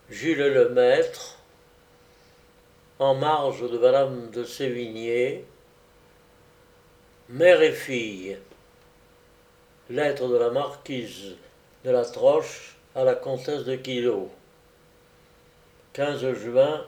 Jules Lemaître, en marge de Madame de Sévigné, mère et fille. Lettre de la marquise de la Troche à la comtesse de Quilot. 15 juin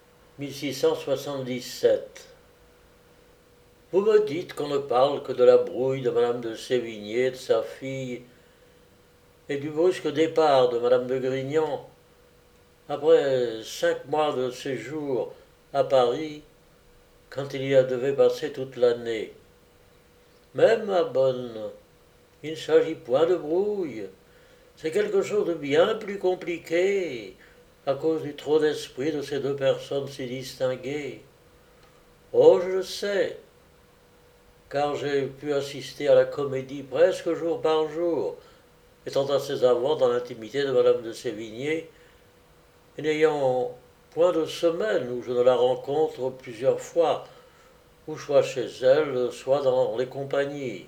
1677. Vous me dites qu'on ne parle que de la brouille de Madame de Sévigné, de sa fille, et du brusque départ de Madame de Grignan, après 5 mois de séjour à Paris, quand il y devait passer toute l'année. Mais, ma bonne, il ne s'agit point de brouille, c'est quelque chose de bien plus compliqué, à cause du trop d'esprit de ces deux personnes si distinguées. Oh, je le sais, car j'ai pu assister à la comédie presque jour par jour, étant assez avant dans l'intimité de Madame de Sévigné, et n'ayant point de semaine où je ne la rencontre plusieurs fois, ou soit chez elle, soit dans les compagnies.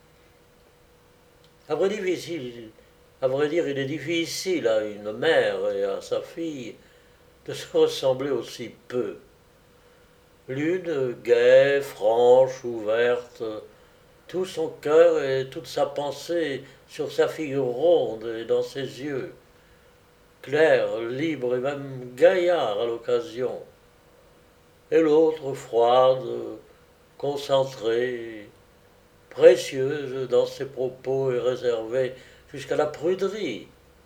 À vrai dire, il est difficile à une mère et à sa fille de se ressembler aussi peu. L'une, gaie, franche, ouverte, tout son cœur et toute sa pensée sur sa figure ronde et dans ses yeux, clair, libre et même gaillard à l'occasion, et l'autre froide, concentrée, précieuse dans ses propos et réservée jusqu'à la pruderie,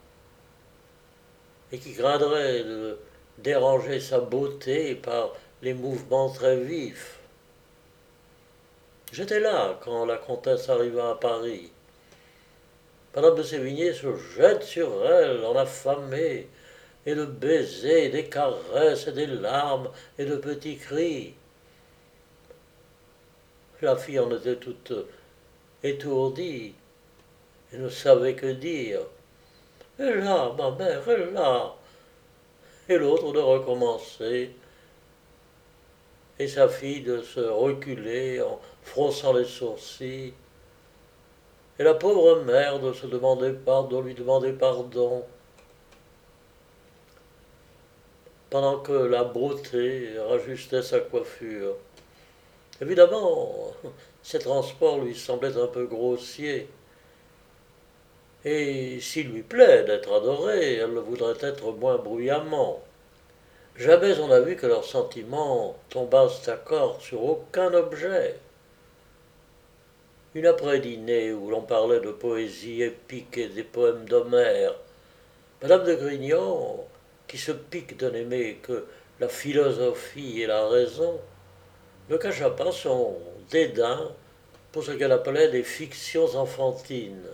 et qui craindrait de déranger sa beauté par les mouvements très vifs. J'étais là quand la comtesse arriva à Paris. Madame de Sévigné se jette sur elle en affamée, et de baisers, des caresses, et des larmes, et de petits cris. La fille en était toute étourdie, et ne savait que dire. Et là, ma mère, et là. Et l'autre de recommencer, et sa fille de se reculer en fronçant les sourcils, et la pauvre mère de se demander pardon, lui demander pardon, pendant que la beauté rajustait sa coiffure. Évidemment, ces transports lui semblaient un peu grossiers, et s'il lui plaît d'être adorée, elle le voudrait être moins bruyamment. Jamais on n'a vu que leurs sentiments tombassent d'accord sur aucun objet. Une après-dînée où l'on parlait de poésie épique et des poèmes d'Homère, Madame de Grignan, qui se pique de n'aimer que la philosophie et la raison, ne cacha pas son dédain pour ce qu'elle appelait des fictions enfantines.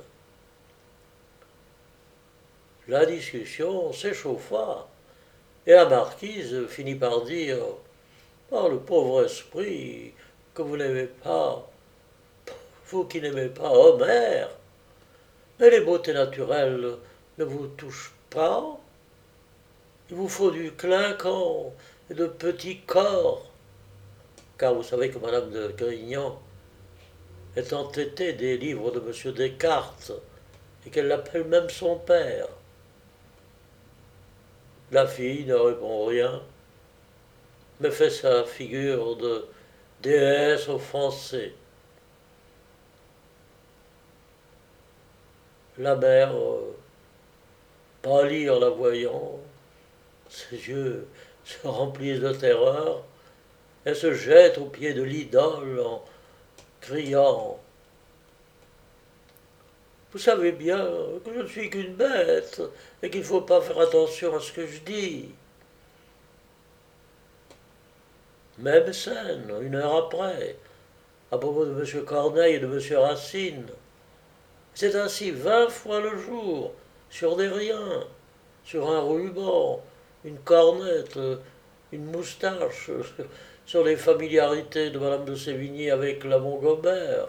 La discussion s'échauffa, et la marquise finit par dire oh, le pauvre esprit que vous n'aimez pas, vous qui n'aimez pas Homère, mais les beautés naturelles ne vous touchent pas. Il vous faut du clinquant et de petits corps, car vous savez que Madame de Grignan est entêtée des livres de M. Descartes et qu'elle l'appelle même son père. La fille ne répond rien, mais fait sa figure de déesse offensée. La mère pâlit en la voyant, ses yeux se remplissent de terreur, elle se jette aux pieds de l'idole en criant vous savez bien que je ne suis qu'une bête et qu'il ne faut pas faire attention à ce que je dis. Même scène, 1 heure après, à propos de M. Corneille et de M. Racine. C'est ainsi 20 fois le jour, sur des riens, sur un ruban, une cornette, une moustache, sur les familiarités de Madame de Sévigné avec la Montgobert.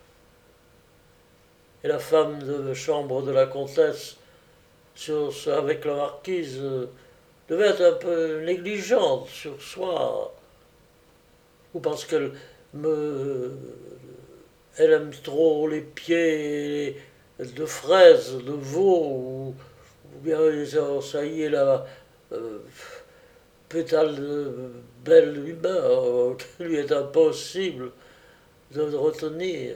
Et la femme de chambre de la comtesse avec la marquise devait être un peu négligente sur soi, ou parce qu'elle me elle aime trop les pieds de fraises, de veau, ou bien ça y est, euh, pétale de belle humeur qu'il lui est impossible de retenir.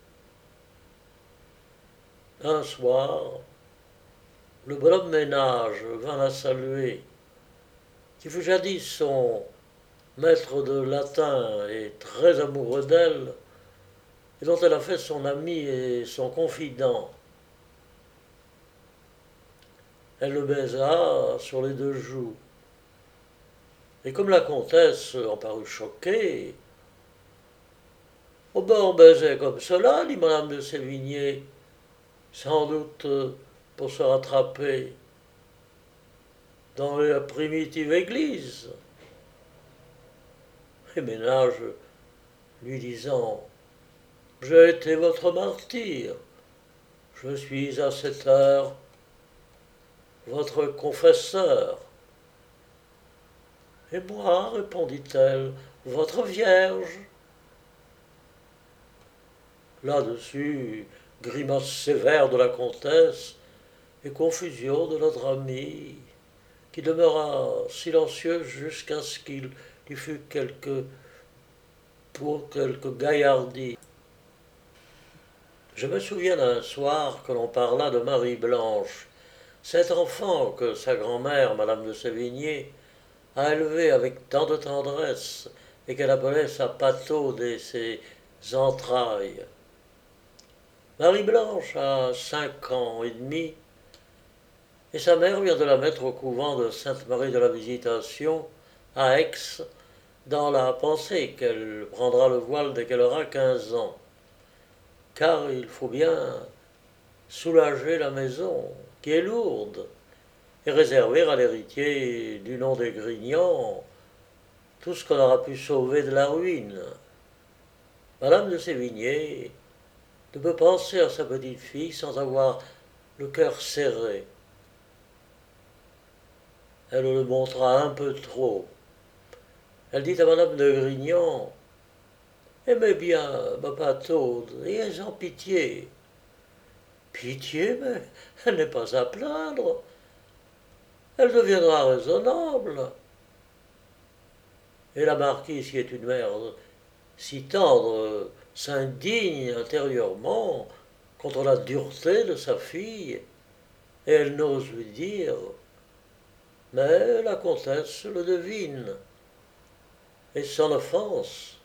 Un soir, le bonhomme ménage vint la saluer, qui fut jadis son maître de latin et très amoureux d'elle, et dont elle a fait son ami et son confident. Elle le baisa sur les deux joues. Et comme la comtesse en parut choquée, oh ben on baisait comme cela, dit madame de Sévigné, sans doute pour se rattraper dans la primitive église. Et Ménage lui disant, j'ai été votre martyr, je suis à cette heure votre confesseur. Et moi, répondit-elle, votre vierge. Là-dessus, grimace sévère de la comtesse et confusion de notre ami, qui demeura silencieux jusqu'à ce qu'il y fût pour quelque gaillardie. Je me souviens d'un soir que l'on parla de Marie-Blanche, cet enfant que sa grand-mère, madame de Sévigné, a élevé avec tant de tendresse et qu'elle appelait sa pataude et ses entrailles. Marie-Blanche a 5 ans et demi et sa mère vient de la mettre au couvent de Sainte-Marie de la Visitation à Aix dans la pensée qu'elle prendra le voile dès qu'elle aura 15 ans. Car il faut bien soulager la maison, qui est lourde, et réserver à l'héritier du nom des Grignan tout ce qu'on aura pu sauver de la ruine. Madame de Sévigné ne peut penser à sa petite-fille sans avoir le cœur serré. Elle le montra un peu trop. Elle dit à madame de Grignan, aimez bien ma pataude, ayez-en pitié. Pitié, mais elle n'est pas à plaindre. Elle deviendra raisonnable. Et la marquise, qui est une mère si tendre, s'indigne intérieurement contre la dureté de sa fille, et elle n'ose lui dire. Mais la comtesse le devine, et sans offense.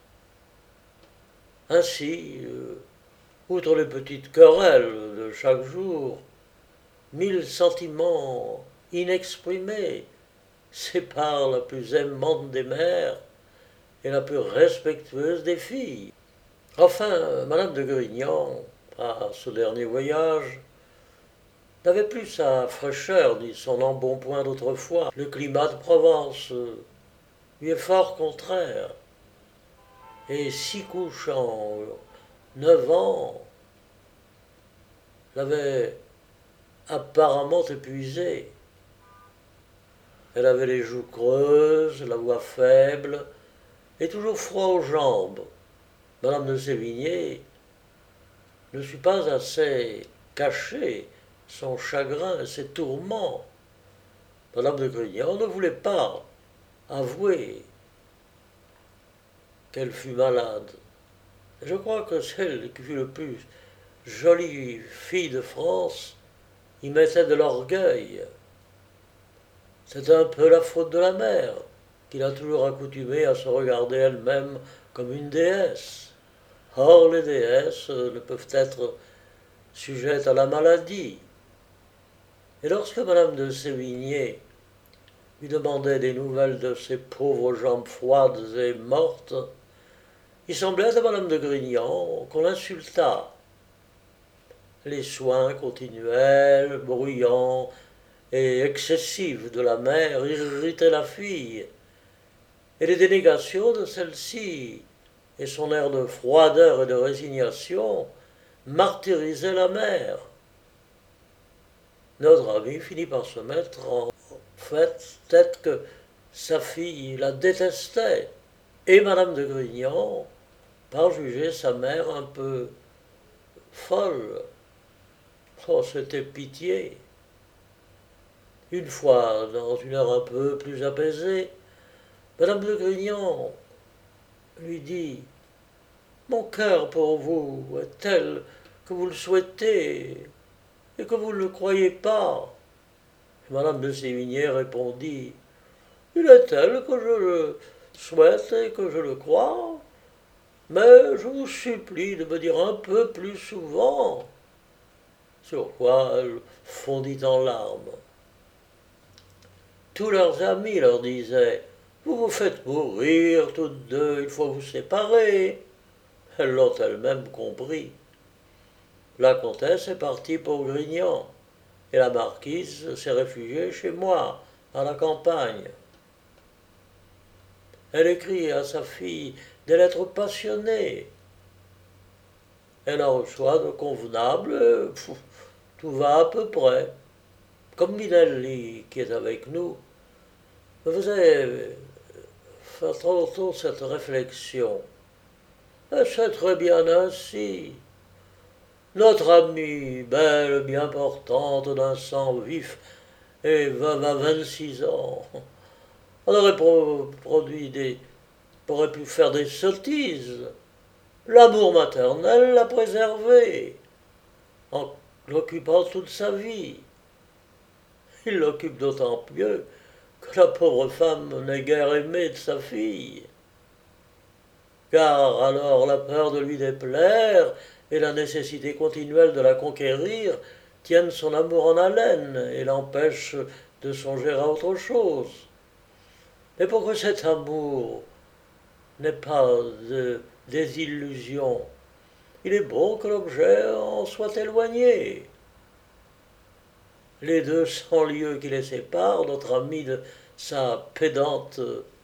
Ainsi, outre les petites querelles de chaque jour, 1000 sentiments inexprimés séparent la plus aimante des mères et la plus respectueuse des filles. Enfin, madame de Grignan, à ce dernier voyage, n'avait plus sa fraîcheur ni son embonpoint d'autrefois. Le climat de Provence lui est fort contraire. Et 6 couches en 9 ans l'avaient apparemment épuisée. Elle avait les joues creuses, la voix faible, et toujours froid aux jambes. Madame de Sévigné ne sut pas assez cacher son chagrin et ses tourments. Madame de Grignan ne voulait pas avouer qu'elle fut malade. Je crois que celle qui fut le plus jolie fille de France y mettait de l'orgueil. C'est un peu la faute de la mère, qui l'a toujours accoutumée à se regarder elle-même comme une déesse. Or, les déesses ne peuvent être sujettes à la maladie. Et lorsque madame de Sévigné lui demandait des nouvelles de ses pauvres jambes froides et mortes, il semblait à madame de Grignan qu'on l'insultât. Les soins continuels, bruyants et excessifs de la mère irritaient la fille, et les dénégations de celle-ci et son air de froideur et de résignation martyrisaient la mère. Notre ami finit par se mettre en fait peut-être que sa fille la détestait, et madame de Grignan par juger sa mère un peu folle. Oh, c'était pitié. Une fois, dans une heure un peu plus apaisée, Madame de Grignan lui dit: Mon cœur pour vous est tel que vous le souhaitez et que vous ne le croyez pas. Et Madame de Sévigné répondit: Il est tel que je le souhaite et que je le crois, mais je vous supplie de me dire un peu plus souvent. Sur quoi elle fondit en larmes. Tous leurs amis leur disaient: Vous vous faites mourir toutes deux, il faut vous séparer. Elles l'ont elles-mêmes compris. La comtesse est partie pour Grignan, et la marquise s'est réfugiée chez moi, à la campagne. Elle écrit à sa fille des lettres passionnées. Elle en reçoit de convenables, tout va à peu près. Comme Minelli, qui est avec nous, me faisait faire tantôt cette réflexion. C'est très bien ainsi. Notre amie, belle, bien portante, d'un sang vif, et veuve à 26 ans, on aurait aurait pu faire des sottises. L'amour maternel l'a préservée, en l'occupant toute sa vie. Il l'occupe d'autant mieux que la pauvre femme n'est guère aimée de sa fille. Car alors la peur de lui déplaire et la nécessité continuelle de la conquérir tiennent son amour en haleine et l'empêchent de songer à autre chose. Mais pour que cet amour n'ait pas de désillusion, il est bon que l'objet en soit éloigné. Les 200 lieues qui les séparent, notre ami de sa pédante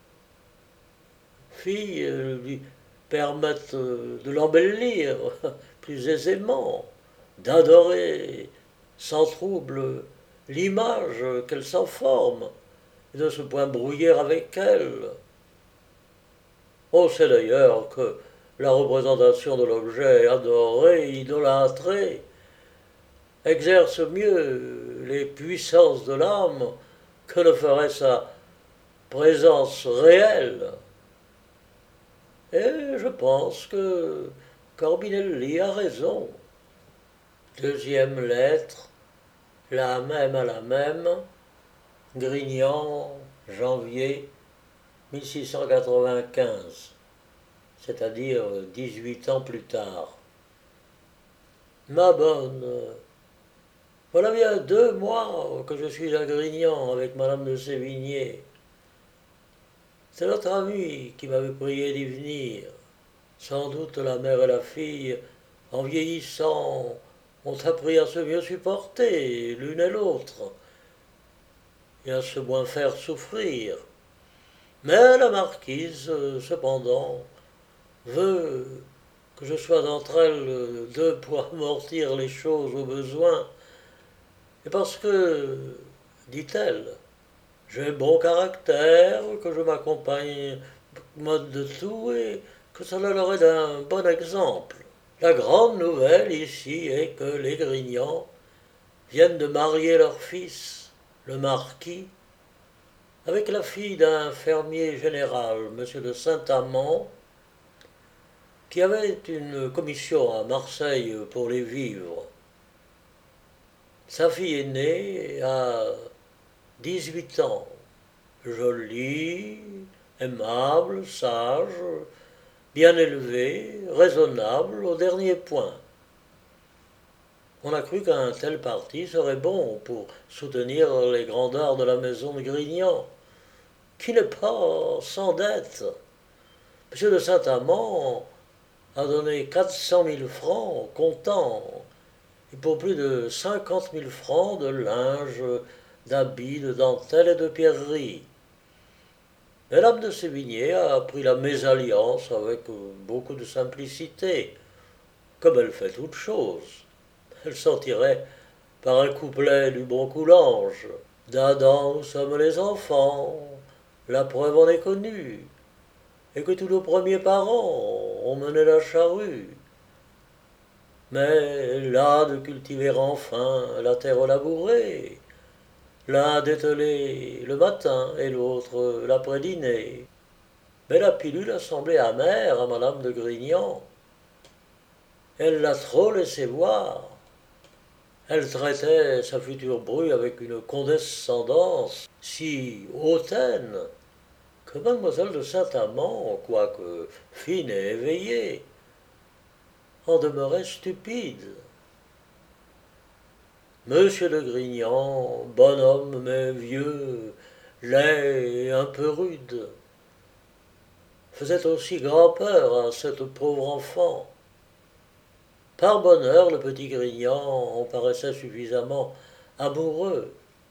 fille lui permettent de l'embellir plus aisément, d'adorer sans trouble l'image qu'elle s'en forme, et de ce point brouiller avec elle. On sait d'ailleurs que la représentation de l'objet adoré, idolâtré, exerce mieux les puissances de l'âme que ne ferait sa présence réelle. Et je pense que Corbinelli a raison. Deuxième lettre, la même à la même, Grignan, janvier 1695, c'est-à-dire 18 ans plus tard. Ma bonne, voilà bien 2 mois que je suis à Grignan avec Madame de Sévigné. C'est notre ami qui m'avait prié d'y venir. Sans doute la mère et la fille, en vieillissant, ont appris à se mieux supporter l'une et l'autre, et à se moins faire souffrir. Mais la marquise, cependant, veut que je sois entre elles deux pour amortir les choses au besoin, et parce que, dit-elle, j'ai bon caractère, que je m'accompagne mode de tout et que cela leur est d'un bon exemple. La grande nouvelle ici est que les Grignans viennent de marier leur fils, le marquis, avec la fille d'un fermier général, M. de Saint-Amand, qui avait une commission à Marseille pour les vivres. Sa fille aînée a 18 ans, jolie, aimable, sage, bien élevée, raisonnable au dernier point. On a cru qu'un tel parti serait bon pour soutenir les grandeurs de la maison de Grignan, qui n'est pas sans dette. M. de Saint-Amand a donné 400 000 francs comptant, et pour plus de 50 000 francs de linge, d'habits, de dentelles et de pierreries. Madame de Sévigné a pris la mésalliance avec beaucoup de simplicité, comme elle fait toute chose. Elle sortirait par un couplet du bon Coulange. D'Adam nous sommes les enfants, la preuve en est connue, et que tous nos premiers parents ont mené la charrue. Mais là de cultiver enfin la terre labourée, l'un dételé le matin et l'autre l'après-dîner. Mais la pilule semblait amère à madame de Grignan. Elle l'a trop laissé voir. Elle traitait sa future bru avec une condescendance si hautaine que mademoiselle de Saint-Amand, quoique fine et éveillée, en demeurait stupide. Monsieur de Grignan, bonhomme mais vieux, laid et un peu rude, faisait aussi grand-peur à cette pauvre enfant. Par bonheur, le petit Grignan en paraissait suffisamment amoureux.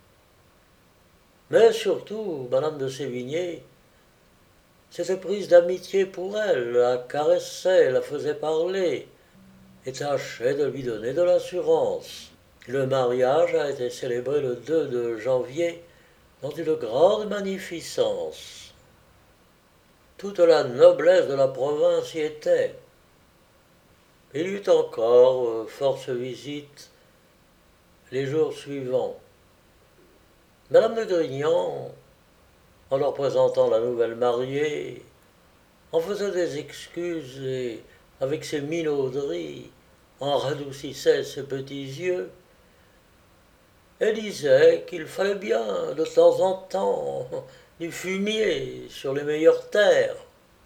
Mais surtout, madame de Sévigné s'était prise d'amitié pour elle, la caressait, la faisait parler, et tâchait de lui donner de l'assurance. Le mariage a été célébré le 2 de janvier dans une grande magnificence. Toute la noblesse de la province y était. Il y eut encore force visite les jours suivants. Madame de Grignan, en leur présentant la nouvelle mariée, en faisait des excuses et, avec ses minauderies, en radoucissait ses petits yeux. Elle disait qu'il fallait bien, de temps en temps, du fumier sur les meilleures terres.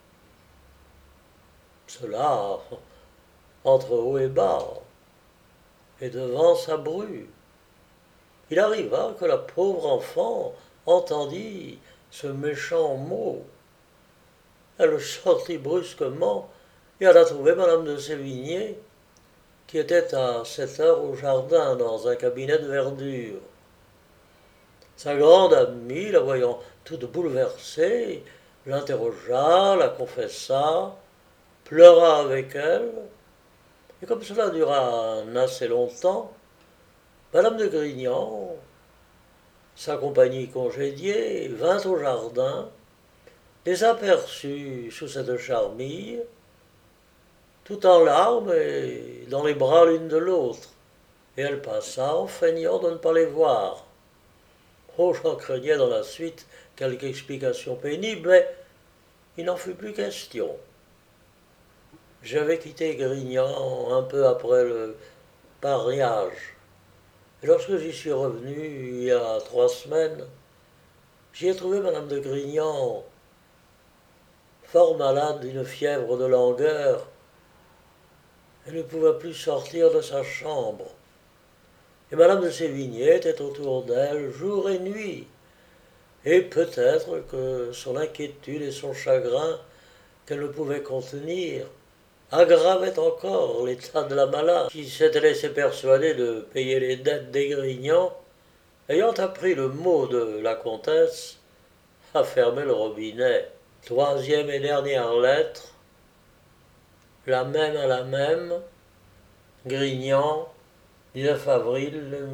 Cela, entre haut et bas, et devant sa bru. Il arriva que la pauvre enfant entendit ce méchant mot. Elle sortit brusquement et alla trouver madame de Sévigné, qui était à cette heure au jardin dans un cabinet de verdure. Sa grande amie, la voyant toute bouleversée, l'interrogea, la confessa, pleura avec elle, et comme cela dura assez longtemps, madame de Grignan, sa compagnie congédiée, vint au jardin, les aperçut sous cette charmille, tout en larmes et dans les bras l'une de l'autre, et elle passa en feignant de ne pas les voir. Oh, j'en craignais dans la suite quelque explication pénible, mais il n'en fut plus question. J'avais quitté Grignan un peu après le mariage. Et lorsque j'y suis revenu, il y a 3 semaines, j'y ai trouvé madame de Grignan, fort malade d'une fièvre de langueur. Elle ne pouvait plus sortir de sa chambre. Et madame de Sévigné était autour d'elle jour et nuit. Et peut-être que son inquiétude et son chagrin qu'elle ne pouvait contenir aggravaient encore l'état de la malade, qui s'était laissé persuader de payer les dettes des Grignan, ayant appris le mot de la comtesse, a fermé le robinet. 3e et dernière lettre, la même à la même, Grignan, 19 avril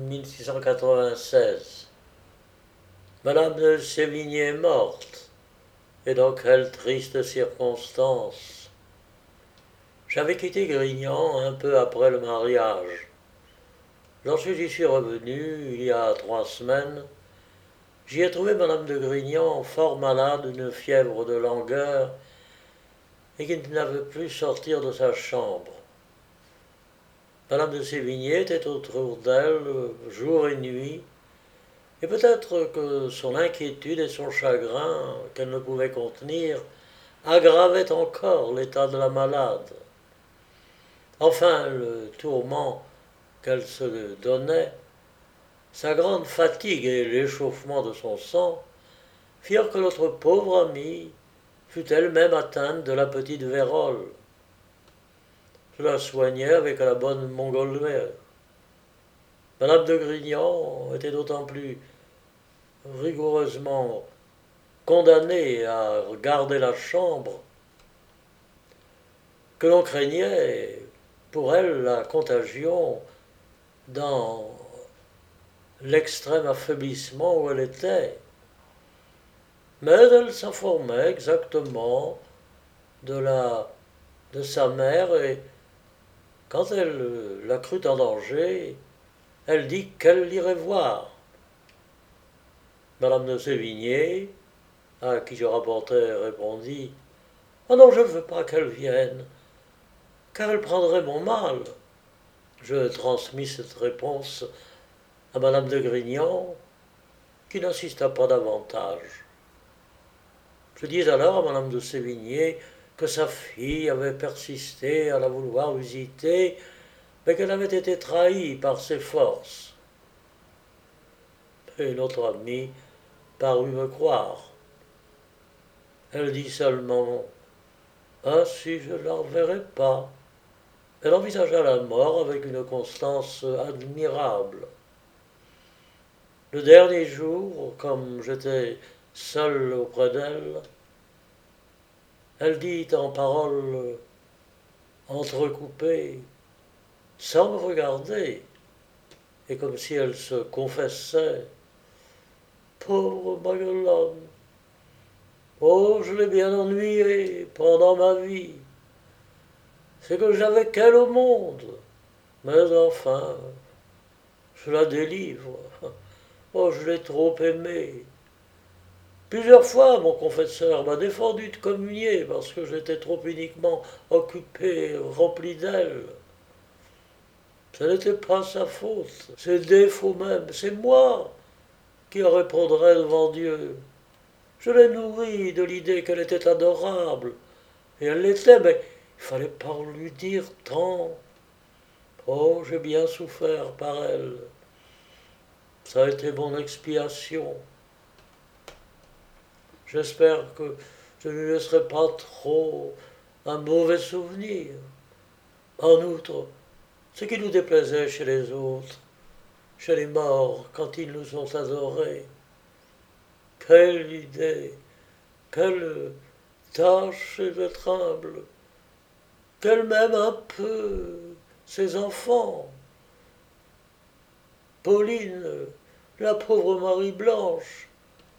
1696. Madame de Sévigné est morte, et dans quelles tristes circonstances. J'avais quitté Grignan un peu après le mariage. Lorsque j'y suis revenu, il y a 3 semaines, j'y ai trouvé madame de Grignan fort malade d'une fièvre de langueur et qui n'avait plus sortir de sa chambre. Madame de Sévigné était autour d'elle jour et nuit, et peut-être que son inquiétude et son chagrin, qu'elle ne pouvait contenir, aggravaient encore l'état de la malade. Enfin, le tourment qu'elle se donnait, sa grande fatigue et l'échauffement de son sang firent que notre pauvre amie fut elle-même atteinte de la petite vérole. Je la soignais avec la bonne Montgolfière. Madame de Grignan était d'autant plus rigoureusement condamnée à garder la chambre que l'on craignait pour elle la contagion dans l'extrême affaiblissement où elle était. Mais elle s'informait exactement de sa mère et quand elle la crut en danger, elle dit qu'elle l'irait voir. Madame de Sévigné, à qui je rapportais, répondit: Ah non, je ne veux pas qu'elle vienne, car elle prendrait mon mal. Je transmis cette réponse à Madame de Grignan, qui n'insista pas davantage. Je dis alors à Madame de Sévigné que sa fille avait persisté à la vouloir visiter, mais qu'elle avait été trahie par ses forces. Et notre amie parut me croire. Elle dit seulement: Ainsi je ne la reverrai pas. Elle envisagea la mort avec une constance admirable. Le dernier jour, comme j'étais seul auprès d'elle, elle dit en paroles entrecoupées, sans me regarder, et comme si elle se confessait: Pauvre Maguelone, oh, je l'ai bien ennuyée pendant ma vie. C'est que j'avais qu'elle au monde. Mais enfin, je la délivre. Oh, je l'ai trop aimée. Plusieurs fois, mon confesseur m'a défendu de communier parce que j'étais trop uniquement occupé, rempli d'elle. Ce n'était pas sa faute, ses défauts même, c'est moi qui en répondrai devant Dieu. Je l'ai nourrie de l'idée qu'elle était adorable, et elle l'était, mais il fallait pas lui dire tant. Oh, j'ai bien souffert par elle. Ça a été mon expiation. J'espère que je ne lui laisserai pas trop un mauvais souvenir. En outre, ce qui nous déplaisait chez les autres, chez les morts, quand ils nous ont adorés, quelle idée, quelle tâche de tremble, qu'elle m'aime un peu, ses enfants. Pauline, la pauvre Marie-Blanche,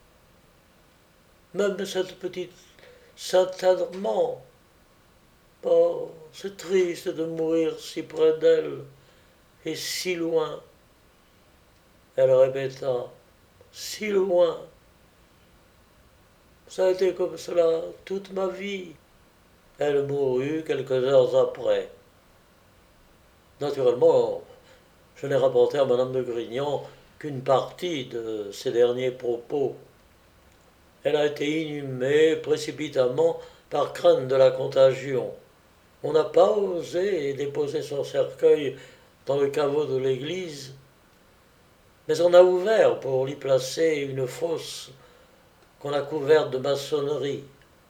même cette petite Saint-Amand. Oh, c'est triste de mourir si près d'elle et si loin. Elle répéta: si loin. Ça a été comme cela toute ma vie. Elle mourut quelques heures après. Naturellement, je n'ai rapporté à Madame de Grignan qu'une partie de ces derniers propos. Elle a été inhumée précipitamment par crainte de la contagion. On n'a pas osé déposer son cercueil dans le caveau de l'église, mais on a ouvert pour l'y placer une fosse qu'on a couverte de maçonnerie.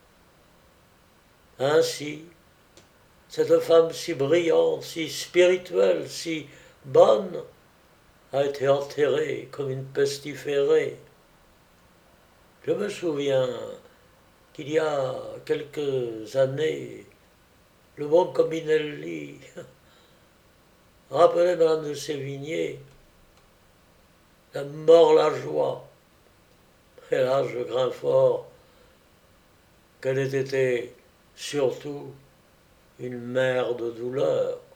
Ainsi, cette femme si brillante, si spirituelle, si bonne, a été enterrée comme une pestiférée. Je me souviens qu'il y a quelques années, le bon Cominelli rappelait Madame de Sévigné: la mort, la joie. Et là, je crains fort qu'elle ait été surtout une mère de douleur.